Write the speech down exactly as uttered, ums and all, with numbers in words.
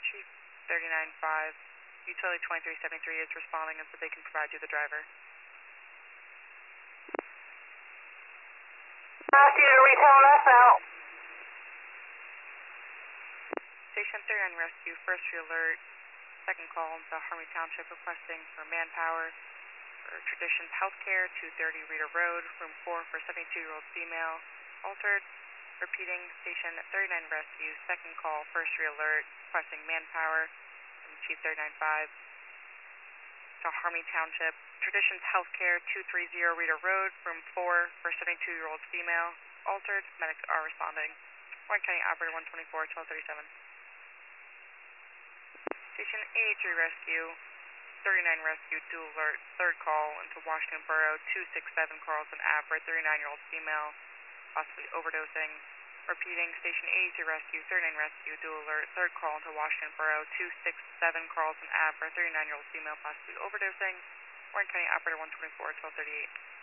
Chief thirty-nine five, Utility twenty-three seventy-three is responding and so they can provide you the driver. Ask you to retell us out. Station thirty-nine Rescue, first alert, second call into Harmony Township requesting for manpower for Traditions Healthcare, two thirty Rita Road, room four for seventy-two-year-old female, altered. Repeating, Station thirty-nine Rescue, second call, first alert, requesting manpower from Chief thirty-nine five to Harmony Township, Traditions Healthcare, two thirty Rita Road, room four for seventy-two-year-old female, altered. Medics are responding. Warren County Operator one twenty-four, twelve thirty-seven. Station eighty-three Rescue, thirty-nine Rescue, dual alert, third call into Washington Borough, two sixty-seven Carlson Ave, thirty-nine-year-old female, possibly overdosing. Repeating, Station eighty-three Rescue, thirty-nine Rescue, dual alert, third call into Washington Borough, two sixty-seven Carlson Ave, thirty-nine-year-old female, possibly overdosing. Warren County Operator one twenty-four, twelve thirty-eight.